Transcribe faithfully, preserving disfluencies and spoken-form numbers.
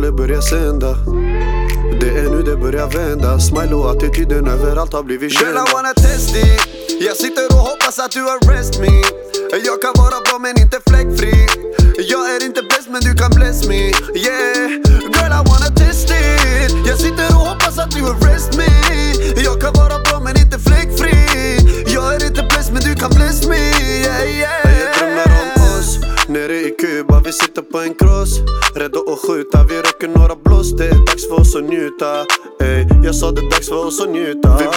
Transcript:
det börjar sända. Det är nu det börjar vända. Smile och attityden överallt har blivit kända. Girl, I wanna test it. Jag sitter och hoppas att du arrest me. Jag kan vara bra men inte fläckfri. Jag är inte bäst men du kan bless me. Yeah, girl, I wanna test it. Jag sitter och hoppas att du arrest me. Jag kan vara bra men inte fläckfri. Jag är inte bäst men du kan bless me. Yeah, yeah. Jag drömmer om oss nere i Kuba, vi sitter på en cross. Rädda att skjuta, vi röker några blås. Det är dags för oss att njuta. Ey, jag sa det är dags för oss att njuta. Vi